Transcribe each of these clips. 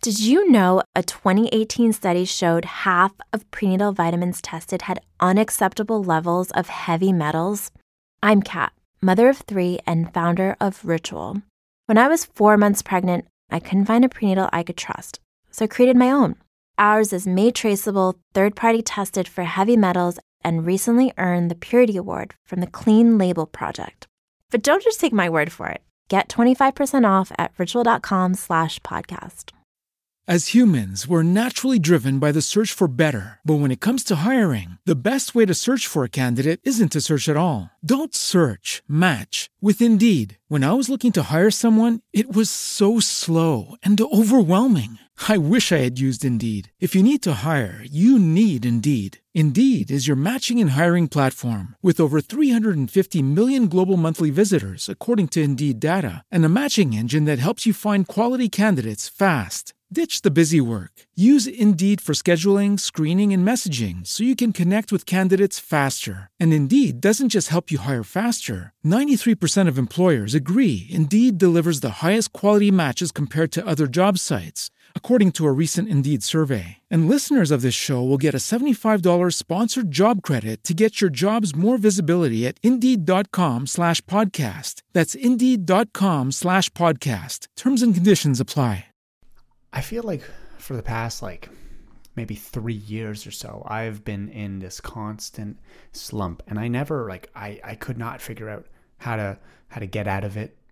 Did you know a 2018 study showed half of prenatal vitamins tested had unacceptable levels of heavy metals? I'm Kat, mother of 3 and founder of Ritual. When I was 4 months pregnant, I couldn't find a prenatal I could trust, so I created my own. Ours is made traceable, third-party tested for heavy metals, and recently earned the Purity Award from the Clean Label Project. But don't just take my word for it. Get 25% off at ritual.com/podcast. As humans, we're naturally driven by the search for better. But when it comes to hiring, the best way to search for a candidate isn't to search at all. Don't search, match with Indeed. When I was looking to hire someone, it was so slow and overwhelming. I wish I had used Indeed. If you need to hire, you need Indeed. Indeed is your matching and hiring platform with over 350 million global monthly visitors, according to Indeed data, and a matching engine that helps you find quality candidates fast. Ditch the busy work. Use Indeed for scheduling, screening, and messaging so you can connect with candidates faster. And Indeed doesn't just help you hire faster. 93% of employers agree Indeed delivers the highest quality matches compared to other job sites, according to a recent Indeed survey. And listeners of this show will get a $75 sponsored job credit to get your jobs more visibility at Indeed.com/podcast. That's Indeed.com/podcast. Terms and conditions apply. I feel like for the past maybe 3 years or so, I've been in this constant slump, and I never I could not figure out how to get out of it,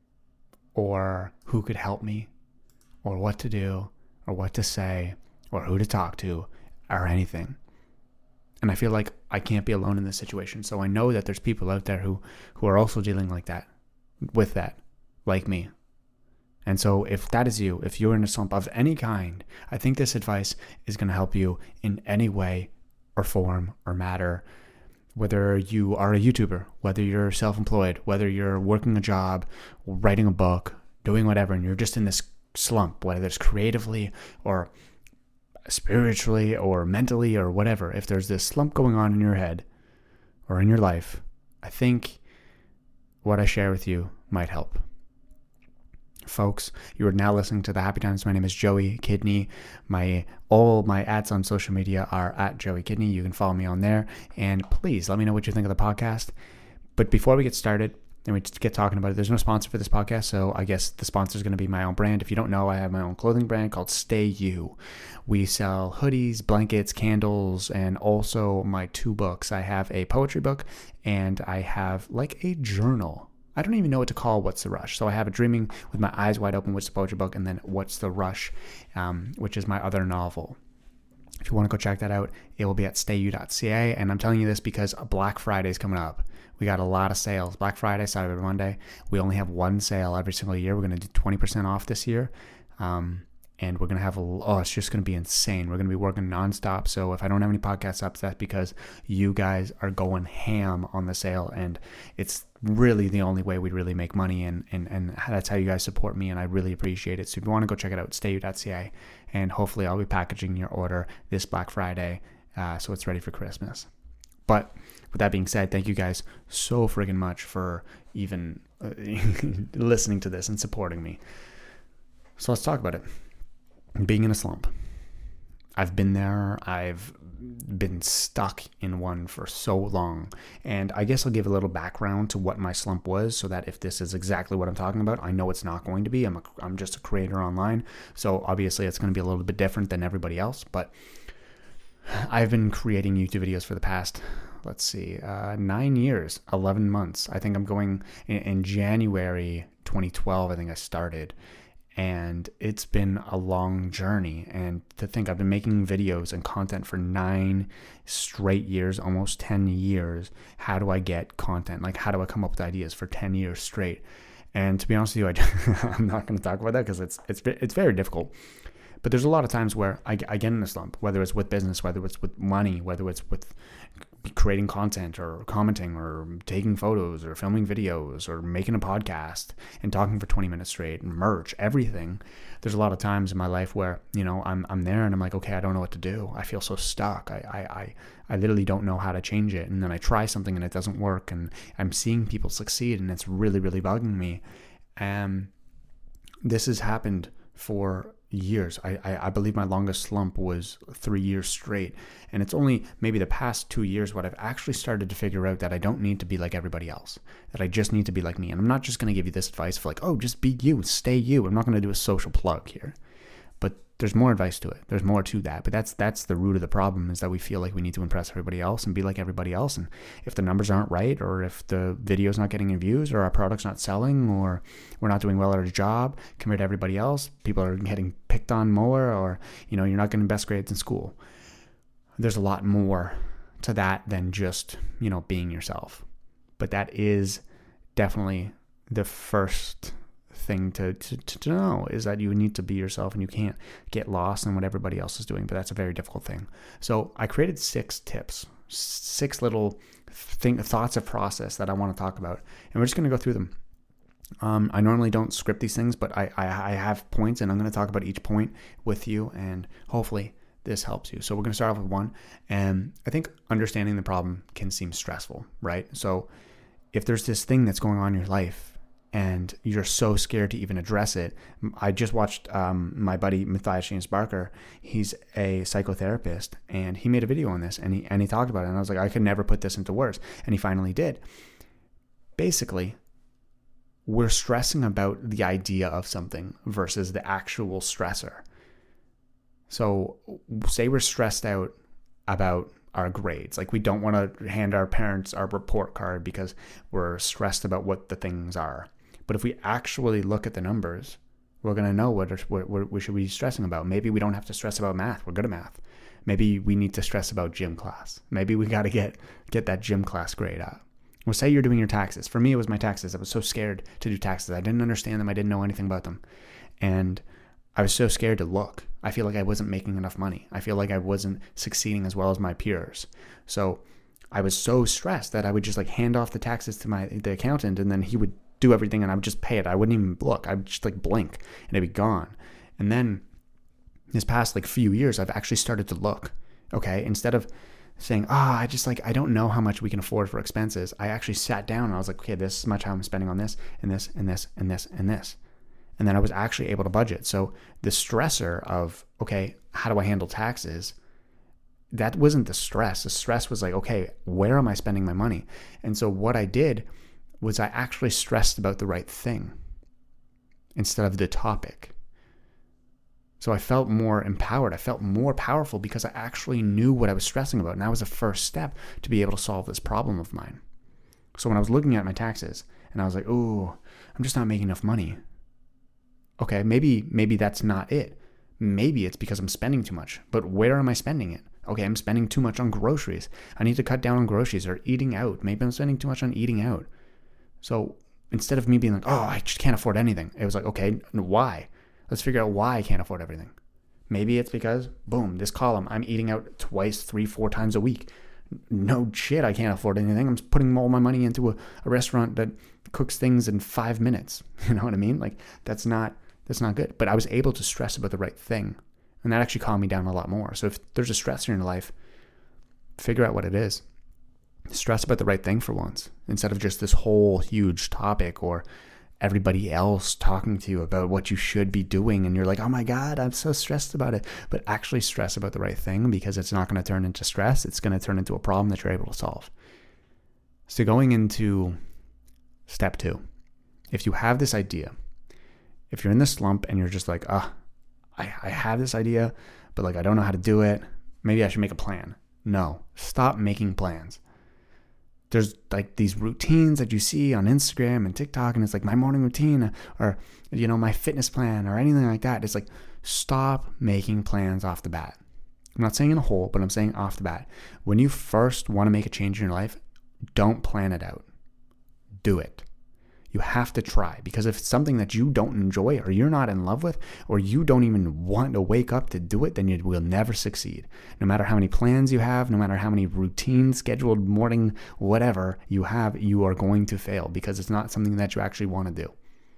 or who could help me, or what to do, or what to say, or who to talk to, or anything. And I feel like I can't be alone in this situation. So I know that there's people out there who are also dealing with that, like me. And so if that is you, if you're in a slump of any kind, I think this advice is going to help you in any way or form or matter. Whether you are a YouTuber, whether you're self-employed, whether you're working a job, writing a book, doing whatever, and you're just in this slump, whether it's creatively or spiritually or mentally or whatever, if there's this slump going on in your head or in your life, I think what I share with you might help. Folks, you are now listening to The Happy Times. My name is Joey Kidney. All my ads on social media are at Joey Kidney. You can follow me on there. And please let me know what you think of the podcast. But before we get started, and we just get talking about it, there's no sponsor for this podcast, so I guess the sponsor is going to be my own brand. If you don't know, I have my own clothing brand called Stay You. We sell hoodies, blankets, candles, and also my 2 books. I have a poetry book, and I have a journal. I don't even know what to call What's the Rush. So I have a Dreaming with My Eyes Wide Open, which is the poetry book, and then What's the Rush, which is my other novel. If you want to go check that out, it will be at stayu.ca. And I'm telling you this because Black Friday is coming up. We got a lot of sales. Black Friday, Cyber Monday. We only have one sale every single year. We're going to do 20% off this year. And we're going to have it's just going to be insane. We're going to be working nonstop. So if I don't have any podcasts up, that's because you guys are going ham on the sale. And it's really the only way we really make money. And that's how you guys support me. And I really appreciate it. So if you want to go check it out, stayu.ca. And hopefully I'll be packaging your order this Black Friday. So it's ready for Christmas. But with that being said, thank you guys so friggin' much for even listening to this and supporting me. So let's talk about it. Being in a slump. I've been there. I've been stuck in one for so long. And I guess I'll give a little background to what my slump was so that if this is exactly what I'm talking about, I know it's not going to be. I'm just a creator online. So obviously it's going to be a little bit different than everybody else. But I've been creating YouTube videos for the past, 9 years, 11 months. I think I'm going in January 2012, I think I started. And it's been a long journey. And to think I've been making videos and content for 9 straight years, almost 10 years. How do I get content? How do I come up with ideas for 10 years straight? And to be honest with you, I'm not going to talk about that because it's very difficult. But there's a lot of times where I get in a slump, whether it's with business, whether it's with money, whether it's with creating content or commenting or taking photos or filming videos or making a podcast and talking for 20 minutes straight and merch, everything. There's a lot of times in my life where, I'm there and I'm like, okay, I don't know what to do. I feel so stuck. I literally don't know how to change it. And then I try something and it doesn't work, and I'm seeing people succeed and it's really, really bugging me. This has happened for years. I believe my longest slump was 3 years straight. And it's only maybe the past 2 years what I've actually started to figure out that I don't need to be like everybody else, that I just need to be like me. And I'm not just going to give you this advice for like, oh, just be you, stay you. I'm not going to do a social plug here. But there's more advice to it. There's more to that. But that's the root of the problem, is that we feel like we need to impress everybody else and be like everybody else. And if the numbers aren't right, or if the video's not getting any views, or our product's not selling, or we're not doing well at our job compared to everybody else, people are getting picked on more, or, you're not getting best grades in school. There's a lot more to that than just, being yourself. But that is definitely the first thing to know, is that you need to be yourself, and you can't get lost in what everybody else is doing. But that's a very difficult thing. So I created 6 tips, 6 little thoughts of process that I want to talk about, and we're just going to go through them. I normally don't script these things, but I have points, and I'm going to talk about each point with you, and hopefully this helps you. So we're going to start off with 1, and I think understanding the problem can seem stressful, right? So if there's this thing that's going on in your life and you're so scared to even address it. I just watched my buddy Matthias James Barker. He's a psychotherapist, and he made a video on this, and he talked about it. And I was like, I could never put this into words, and he finally did. Basically, we're stressing about the idea of something versus the actual stressor. So say we're stressed out about our grades. Like, we don't want to hand our parents our report card because we're stressed about what the things are. But if we actually look at the numbers, we're going to know what we should be stressing about. Maybe we don't have to stress about math. We're good at math. Maybe we need to stress about gym class. Maybe we got to get that gym class grade up. Well, say you're doing your taxes. For me, it was my taxes. I was so scared to do taxes. I didn't understand them. I didn't know anything about them. And I was so scared to look. I feel like I wasn't making enough money. I feel like I wasn't succeeding as well as my peers. So I was so stressed that I would just hand off the taxes to the accountant, and then he would do everything, and I would just pay it. I wouldn't even look. I would just blink, and it'd be gone. And then this past few years, I've actually started to look. Okay, instead of saying, I don't know how much we can afford for expenses, I actually sat down and I was like, okay, this is much how I'm spending on this and this and this and this and this. And then I was actually able to budget. So the stressor of, okay, how do I handle taxes? That wasn't the stress. The stress was okay, where am I spending my money? And so what I did was I actually stressed about the right thing instead of the topic. So I felt more empowered. I felt more powerful because I actually knew what I was stressing about. And that was the first step to be able to solve this problem of mine. So when I was looking at my taxes and I was like, oh, I'm just not making enough money. Okay, maybe that's not it. Maybe it's because I'm spending too much. But where am I spending it? Okay, I'm spending too much on groceries. I need to cut down on groceries, or eating out. Maybe I'm spending too much on eating out. So instead of me being like, oh, I just can't afford anything, it was like, okay, why? Let's figure out why I can't afford everything. Maybe it's because, boom, this column, I'm eating out twice, 3, 4 times a week. No shit, I can't afford anything. I'm putting all my money into a restaurant that cooks things in 5 minutes. You know what I mean? That's not good. But I was able to stress about the right thing. And that actually calmed me down a lot more. So if there's a stressor in your life, figure out what it is. Stress about the right thing for once, instead of just this whole huge topic or everybody else talking to you about what you should be doing. And you're like, oh my God, I'm so stressed about it. But actually stress about the right thing, because it's not going to turn into stress. It's going to turn into a problem that you're able to solve. So going into step 2, if you have this idea, if you're in this slump and you're just like, I have this idea, but I don't know how to do it. Maybe I should make a plan. No, stop making plans. There's these routines that you see on Instagram and TikTok, and it's my morning routine, or my fitness plan, or anything like that. It's stop making plans off the bat. I'm not saying in a whole, but I'm saying off the bat. When you first want to make a change in your life, don't plan it out. Do it. You have to try, because if it's something that you don't enjoy, or you're not in love with, or you don't even want to wake up to do it, then you will never succeed. No matter how many plans you have, no matter how many routines, scheduled morning, whatever you have, you are going to fail, because it's not something that you actually want to do.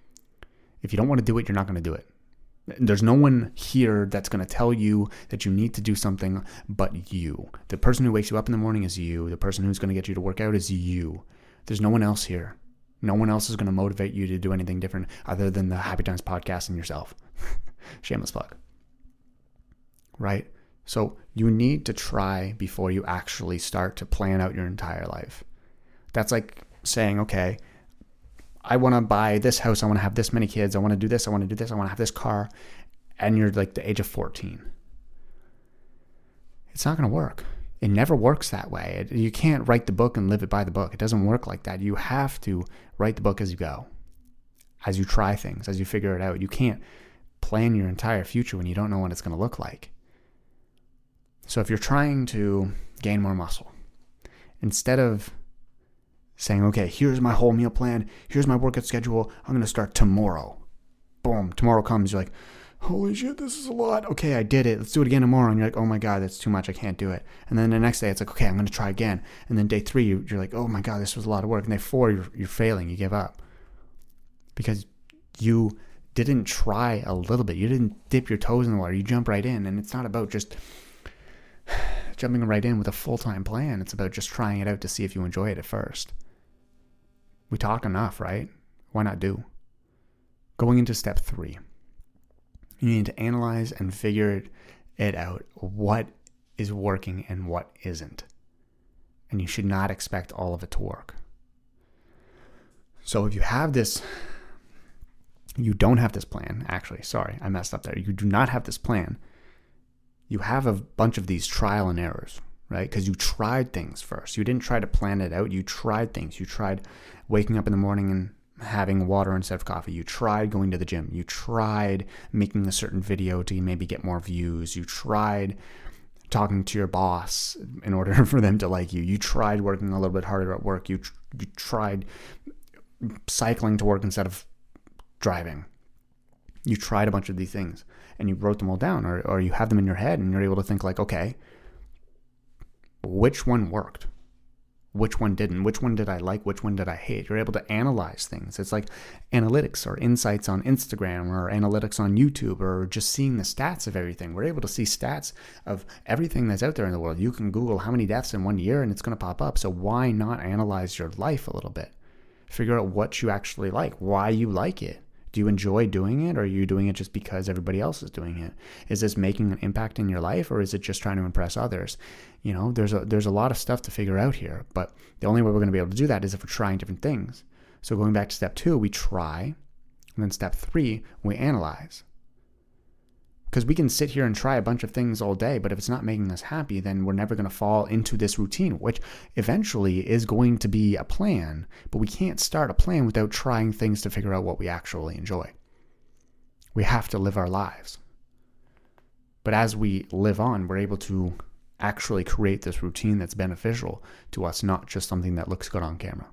If you don't want to do it, you're not going to do it. There's no one here that's going to tell you that you need to do something but you. The person who wakes you up in the morning is you. The person who's going to get you to work out is you. There's no one else here. No one else is going to motivate you to do anything different other than the Happy Times podcast and yourself. Shameless plug. right? So you need to try before you actually start to plan out your entire life. That's like saying, okay, I want to buy this house. I want to have this many kids. I want to do this. I want to do this. I want to have this car. And you're like the age of 14. It's not going to work. It never works that way. You can't write the book and live it by the book. It doesn't work like that. You have to write the book as you go, as you try things, as you figure it out. You can't plan your entire future when you don't know what it's going to look like. So if you're trying to gain more muscle, instead of saying, okay, here's my whole meal plan, here's my workout schedule, I'm going to start tomorrow. Boom, tomorrow comes, you're like, holy shit, this is a lot. Okay, I did it. Let's do it again tomorrow. And you're like, oh my God, that's too much. I can't do it. And then the next day, it's like, okay, I'm going to try again. And then day 3, you're like, oh my God, this was a lot of work. And day 4, you're failing. You give up. Because you didn't try a little bit. You didn't dip your toes in the water. You jump right in. And it's not about just jumping right in with a full-time plan. It's about just trying it out to see if you enjoy it at first. We talk enough, right? Why not do? Going into step 3. You need to analyze and figure it out, what is working and what isn't. And you should not expect all of it to work. So if you have this, you don't have this plan, actually, sorry, I messed up there. You do not have this plan. You have a bunch of these trial and errors, right? Because you tried things first. You didn't try to plan it out. You tried things. You tried waking up in the morning and having water instead of coffee. You tried going to the gym. You tried making a certain video to maybe get more views. You tried talking to your boss in order for them to like you. You tried working a little bit harder at work. You tried cycling to work instead of driving. You tried a bunch of these things and you wrote them all down, or you have them in your head and you're able to think like, okay, which one worked? Which one didn't? Which one did I like? Which one did I hate? You're able to analyze things. It's like analytics or insights on Instagram or analytics on YouTube or just seeing the stats of everything. We're able to see stats of everything that's out there in the world. You can Google how many deaths in 1 year and it's going to pop up. So why not analyze your life a little bit? Figure out what you actually like, why you like it. Do you enjoy doing it, or are you doing it just because everybody else is doing it? Is this making an impact in your life, or is it just trying to impress others? You know, there's a lot of stuff to figure out here, but the only way we're going to be able to do that is if we're trying different things. So going back to step 2, we try, and then step 3, we analyze. Because we can sit here and try a bunch of things all day, but if it's not making us happy, then we're never going to fall into this routine, which eventually is going to be a plan, but we can't start a plan without trying things to figure out what we actually enjoy. We have to live our lives. But as we live on, we're able to actually create this routine that's beneficial to us, not just something that looks good on camera.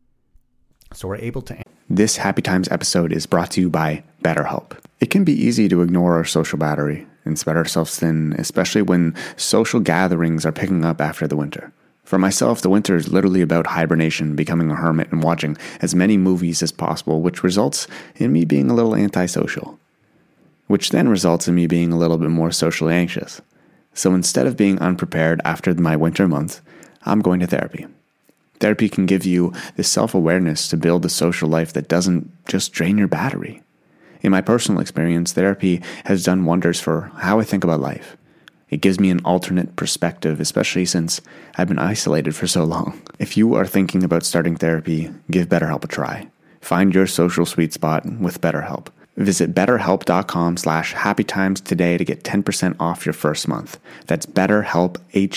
So we're able to... This Happy Times episode is brought to you by BetterHelp. It can be easy to ignore our social battery and spread ourselves thin, especially when social gatherings are picking up after the winter. For myself, the winter is literally about hibernation, becoming a hermit, and watching as many movies as possible, which results in me being a little antisocial, which then results in me being a little bit more socially anxious. So instead of being unprepared after my winter month, I'm going to therapy. Therapy can give you the self-awareness to build a social life that doesn't just drain your battery. In my personal experience, therapy has done wonders for how I think about life. It gives me an alternate perspective, especially since I've been isolated for so long. If you are thinking about starting therapy, give BetterHelp a try. Find your social sweet spot with BetterHelp. Visit BetterHelp.com/happytimes today to get 10% off your first month. That's BetterHelp,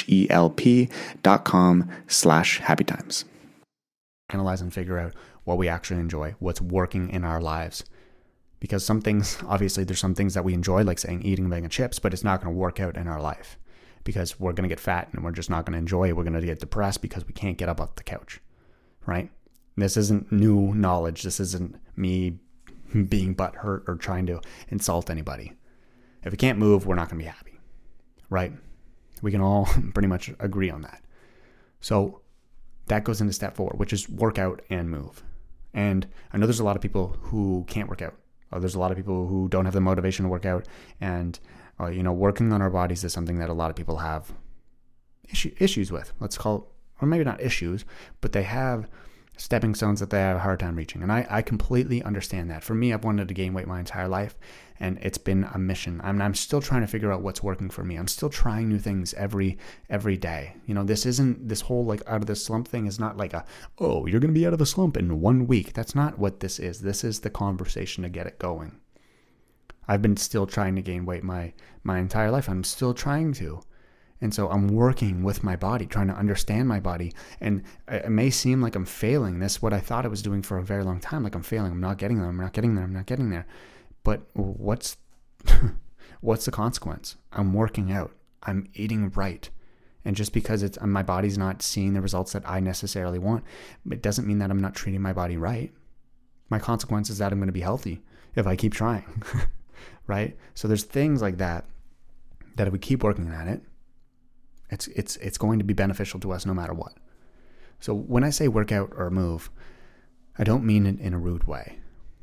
HELP.com/happytimes. Analyze and figure out what we actually enjoy, what's working in our lives. Because some things, obviously, there's some things that we enjoy, like saying eating a bag of chips, but it's not going to work out in our life because we're going to get fat and we're just not going to enjoy it. We're going to get depressed because we can't get up off the couch, right? This isn't new knowledge. This isn't me being butthurt or trying to insult anybody. If we can't move, we're not going to be happy, right? We can all pretty much agree on that. So that goes into step 4, which is work out and move. And I know there's a lot of people who can't work out. There's a lot of people who don't have the motivation to work out. And, working on our bodies is something that a lot of people have issues with. Let's call it, or maybe not issues, but they have stepping stones that they have a hard time reaching. And I completely understand that. For me, I've wanted to gain weight my entire life, and it's been a mission. I'm still trying to figure out what's working for me. I'm still trying new things every day. This whole like out of the slump thing is not like you're going to be out of the slump in 1 week. That's not what this is. This is the conversation to get it going. I've been still trying to gain weight my entire life. I'm still trying to. And so I'm working with my body, trying to understand my body. And it may seem like I'm failing. That's what I thought I was doing for a very long time. Like I'm failing. I'm not getting there. I'm not getting there. But what's the consequence? I'm working out. I'm eating right. And just because my body's not seeing the results that I necessarily want, it doesn't mean that I'm not treating my body right. My consequence is that I'm going to be healthy if I keep trying, right? So there's things like that if we keep working at it, it's going to be beneficial to us no matter what. So when I say workout or move, I don't mean it in a rude way.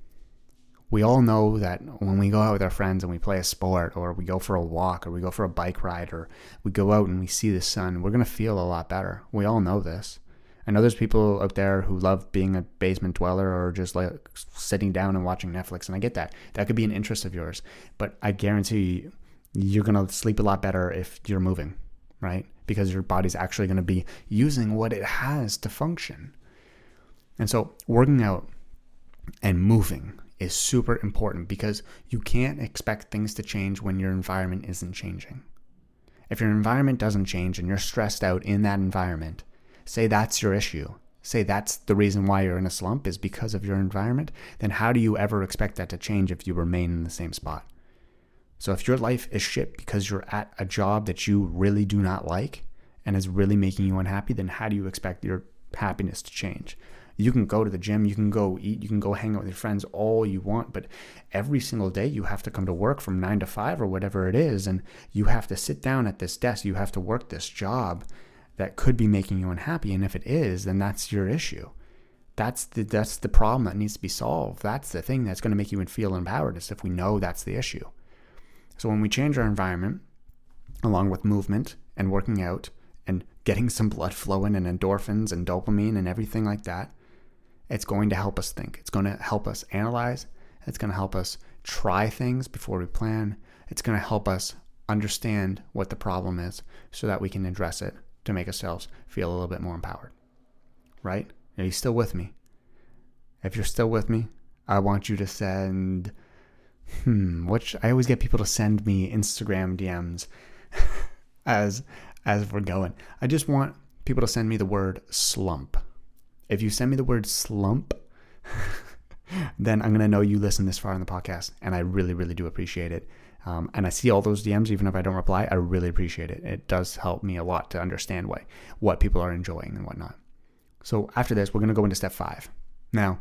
We all know that when we go out with our friends and we play a sport, or we go for a walk, or we go for a bike ride, or we go out and we see the sun, we're going to feel a lot better. We all know this. I know there's people out there who love being a basement dweller or just like sitting down and watching Netflix, and I get that. That could be an interest of yours, but I guarantee you're going to sleep a lot better if you're moving, right? Because your body's actually going to be using what it has to function. And so working out and moving is super important, because you can't expect things to change when your environment isn't changing. If your environment doesn't change and you're stressed out in that environment, say that's your issue, say that's the reason why you're in a slump is because of your environment, then how do you ever expect that to change if you remain in the same spot? So if your life is shit because you're at a job that you really do not like and is really making you unhappy, then how do you expect your happiness to change? You can go to the gym, you can go eat, you can go hang out with your friends all you want, but every single day you have to come to work from 9 to 5 or whatever it is, and you have to sit down at this desk, you have to work this job that could be making you unhappy, and if it is, then that's your issue. That's the problem that needs to be solved. That's the thing that's going to make you feel empowered, is if we know that's the issue. So when we change our environment, along with movement and working out and getting some blood flowing and endorphins and dopamine and everything like that, it's going to help us think. It's going to help us analyze. It's going to help us try things before we plan. It's going to help us understand what the problem is so that we can address it to make ourselves feel a little bit more empowered. Right? Are you still with me? If you're still with me, I want you to send... I always get people to send me Instagram DMs as we're going. I just want people to send me the word slump. If you send me the word slump, then I'm going to know you listened this far in the podcast, and I really, really do appreciate it. And I see all those DMs, even if I don't reply, I really appreciate it. It does help me a lot to understand what people are enjoying and whatnot. So after this, we're going to go into step 5. Now,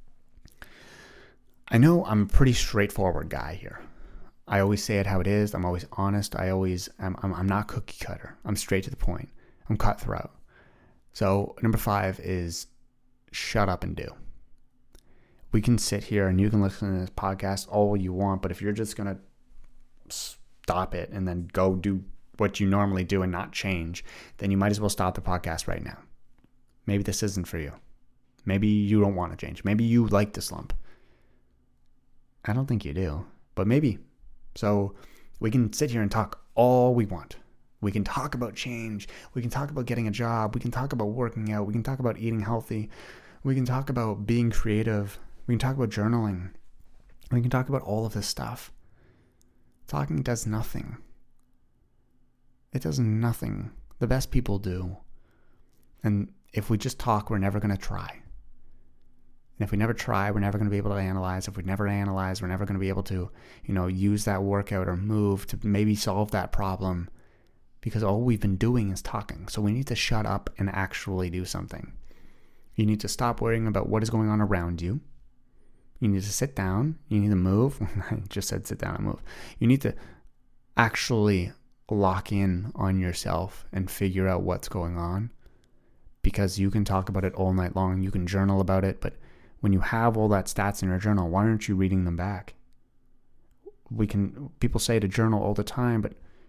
I know I'm a pretty straightforward guy here. I always say it how it is. I'm always honest. I'm not cookie cutter. I'm straight to the point. I'm cutthroat. So number 5 is shut up and do. We can sit here and you can listen to this podcast all you want, but if you're just going to stop it and then go do what you normally do and not change, then you might as well stop the podcast right now. Maybe this isn't for you. Maybe you don't want to change. Maybe you like the slump. I don't think you do, but maybe. So we can sit here and talk all we want. We can talk about change. We can talk about getting a job. We can talk about working out. We can talk about eating healthy. We can talk about being creative. We can talk about journaling. We can talk about all of this stuff. Talking does nothing. It does nothing. The best people do. And if we just talk, we're never going to try. And if we never try, we're never going to be able to analyze. If we never analyze, we're never going to be able to, use that workout or move to maybe solve that problem, because all we've been doing is talking. So we need to shut up and actually do something. You need to stop worrying about what is going on around you. You need to sit down. You need to move. I just said sit down and move. You need to actually lock in on yourself and figure out what's going on, because you can talk about it all night long. You can journal about it, but when you have all that stats in your journal, why aren't you reading them back? People say to journal all the time, but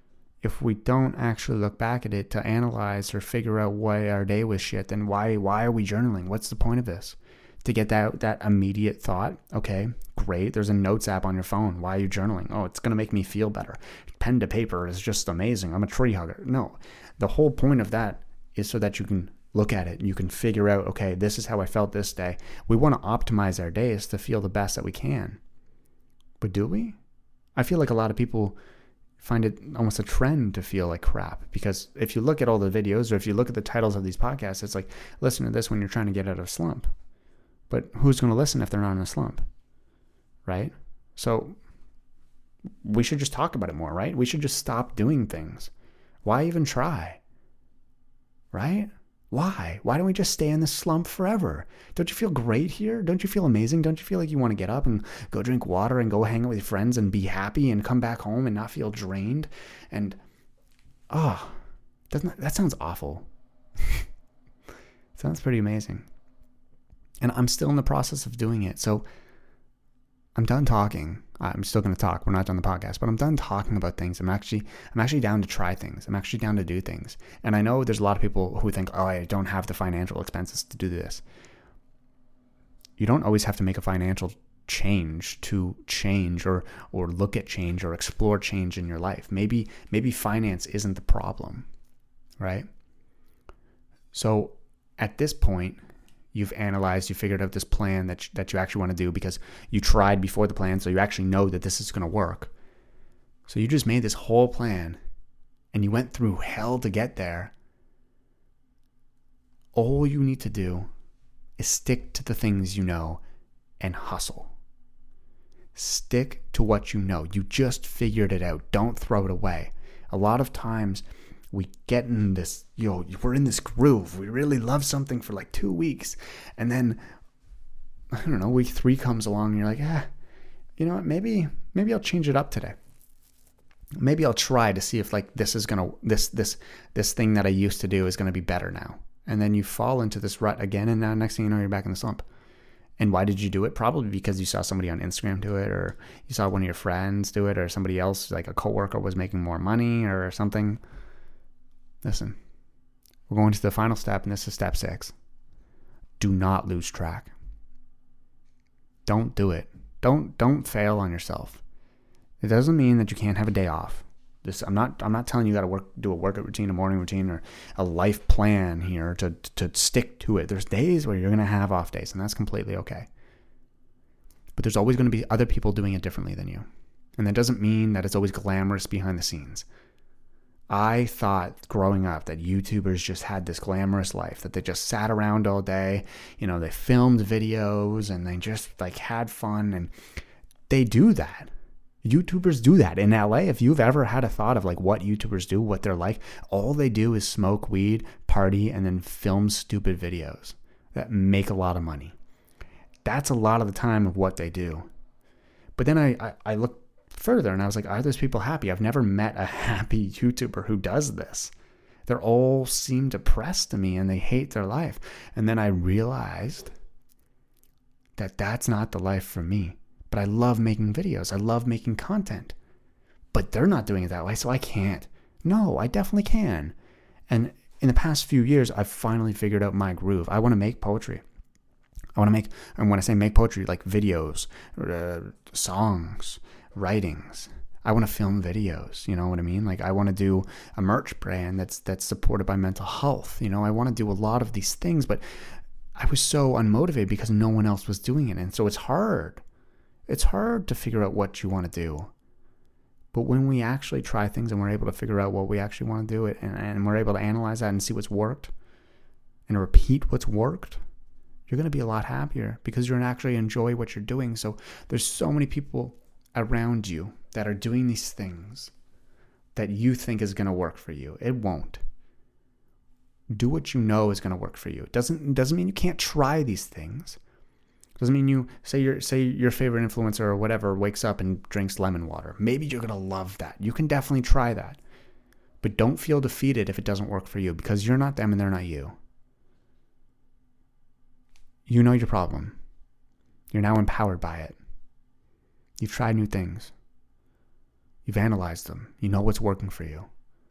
if we don't actually look back at it to analyze or figure out why our day was shit, then why are we journaling? What's the point of this? To get that immediate thought. Okay, great. There's a notes app on your phone. Why are you journaling? Oh, it's going to make me feel better. Pen to paper is just amazing. I'm a tree hugger. No, the whole point of that is so that you can look at it and you can figure out, okay, this is how I felt this day. We want to optimize our days to feel the best that we can. But do we? I feel like a lot of people find it almost a trend to feel like crap, because if you look at all the videos or if you look at the titles of these podcasts, it's like, listen to this when you're trying to get out of a slump. But who's going to listen if they're not in a slump, right? So we should just talk about it more, right? We should just stop doing things. Why even try, right? Why? Why don't we just stay in this slump forever? Don't you feel great here? Don't you feel amazing? Don't you feel like you want to get up and go drink water and go hang out with your friends and be happy and come back home and not feel drained? And, that sounds awful. Sounds pretty amazing. And I'm still in the process of doing it. So I'm done talking. I'm still going to talk. We're not done the podcast, but I'm done talking about things. I'm actually down to try things. I'm actually down to do things. And I know there's a lot of people who think, oh, I don't have the financial expenses to do this. You don't always have to make a financial change to change or look at change or explore change in your life. Maybe finance isn't the problem, right? So at this point, you've analyzed, you figured out this plan that you actually want to do because you tried before the plan, so you actually know that this is going to work. So you just made this whole plan and you went through hell to get there. All you need to do is stick to the things you know and hustle. Stick to what you know. You just figured it out. Don't throw it away. A lot of times we get in this, we're in this groove. We really love something for like 2 weeks. And then, I don't know, week 3 comes along and you're like, you know what, maybe I'll change it up today. Maybe I'll try to see if like this is going to, this thing that I used to do is going to be better now. And then you fall into this rut again. And now next thing you know, you're back in the slump. And why did you do it? Probably because you saw somebody on Instagram do it, or you saw one of your friends do it, or somebody else, like a coworker, was making more money or something. Listen, we're going to the final step, and this is step 6. Do not lose track. Don't do it. Don't fail on yourself. It doesn't mean that you can't have a day off. I'm not telling you got to do a workout routine, a morning routine, or a life plan here to stick to it. There's days where you're going to have off days, and that's completely okay. But there's always going to be other people doing it differently than you. And that doesn't mean that it's always glamorous behind the scenes. I thought growing up that YouTubers just had this glamorous life, that they just sat around all day, they filmed videos and they just like had fun, and they do that. YouTubers do that. In LA, if you've ever had a thought of like what YouTubers do, what they're like, all they do is smoke weed, party, and then film stupid videos that make a lot of money. That's a lot of the time of what they do. But then I looked further and I was like, are those people happy? I've never met a happy YouTuber who does this. They all seem depressed to me and they hate their life. And then I realized that that's not the life for me. But I love making videos. I love making content. But they're not doing it that way, so I can't. No, I definitely can. And in the past few years, I've finally figured out my groove. I want to make poetry. And when I say make poetry, like videos, songs, writings. I want to film videos, you know what I mean? Like I want to do a merch brand that's supported by mental health. I want to do a lot of these things, but I was so unmotivated because no one else was doing it. And so it's hard. It's hard to figure out what you want to do. But when we actually try things and we're able to figure out what we actually want to do it, and we're able to analyze that and see what's worked and repeat what's worked, you're going to be a lot happier because you're going to actually enjoy what you're doing. So there's so many people around you that are doing these things that you think is going to work for you. It won't. Do what you know is going to work for you. It doesn't mean you can't try these things. Doesn't mean you say your favorite influencer or whatever wakes up and drinks lemon water. Maybe you're going to love that. You can definitely try that. But don't feel defeated if it doesn't work for you, because you're not them and they're not you. You know your problem. You're now empowered by it. You've tried new things. You've analyzed them. You know what's working for you.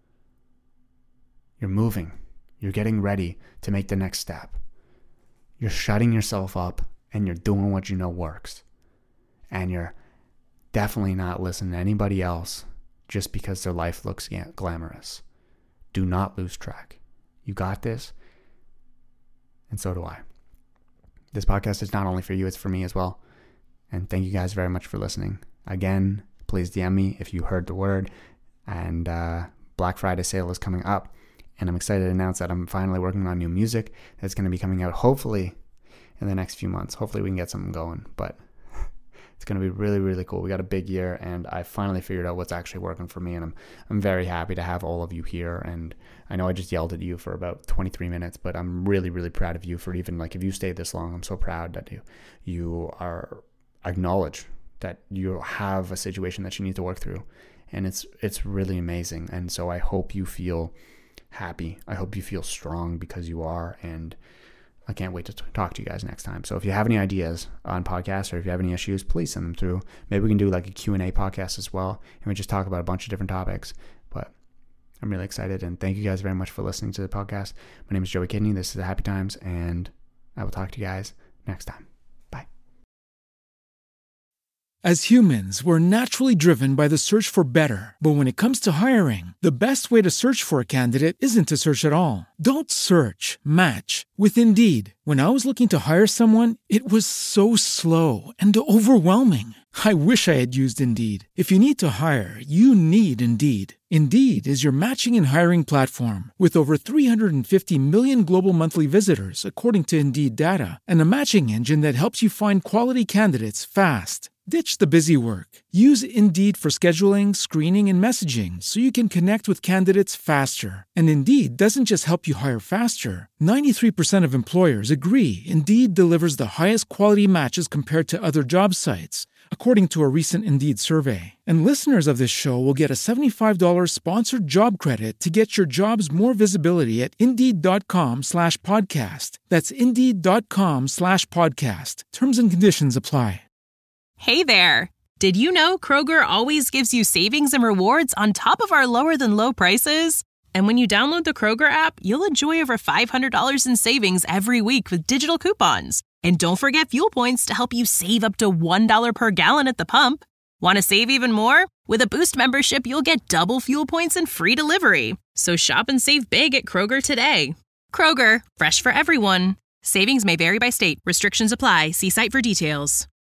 You're moving. You're getting ready to make the next step. You're shutting yourself up and you're doing what you know works. And you're definitely not listening to anybody else just because their life looks glamorous. Do not lose track. You got this, and so do I. This podcast is not only for you, it's for me as well. And thank you guys very much for listening. Again, please DM me if you heard the word. And Black Friday sale is coming up. And I'm excited to announce that I'm finally working on new music that's going to be coming out hopefully in the next few months. Hopefully we can get something going. But it's going to be really, really cool. We got a big year, and I finally figured out what's actually working for me, and I'm very happy to have all of you here. And I know I just yelled at you for about 23 minutes, but I'm really, really proud of you for even, like, if you stayed this long. I'm so proud that you are acknowledge that you have a situation that you need to work through, and it's really amazing. And so I hope you feel happy. I hope you feel strong, because you are, and I can't wait to talk to you guys next time. So if you have any ideas on podcasts, or if you have any issues, please send them through. Maybe we can do like a Q&A podcast as well, and we just talk about a bunch of different topics. But I'm really excited, and thank you guys very much for listening to the podcast. My name is Joey Kidney. This is The Happy Times, and I will talk to you guys next time. Bye. As humans, we're naturally driven by the search for better. But when it comes to hiring, the best way to search for a candidate isn't to search at all. Don't search, match with Indeed. When I was looking to hire someone, it was so slow and overwhelming. I wish I had used Indeed. If you need to hire, you need Indeed. Indeed is your matching and hiring platform with over 350 million global monthly visitors, according to Indeed data, and a matching engine that helps you find quality candidates fast. Ditch the busy work. Use Indeed for scheduling, screening, and messaging so you can connect with candidates faster. And Indeed doesn't just help you hire faster. 93% of employers agree Indeed delivers the highest quality matches compared to other job sites, according to a recent Indeed survey. And listeners of this show will get a $75 sponsored job credit to get your jobs more visibility at Indeed.com/podcast. That's Indeed.com/podcast. Terms and conditions apply. Hey there! Did you know Kroger always gives you savings and rewards on top of our lower-than-low prices? And when you download the Kroger app, you'll enjoy over $500 in savings every week with digital coupons. And don't forget fuel points to help you save up to $1 per gallon at the pump. Want to save even more? With a Boost membership, you'll get double fuel points and free delivery. So shop and save big at Kroger today. Kroger, fresh for everyone. Savings may vary by state. Restrictions apply. See site for details.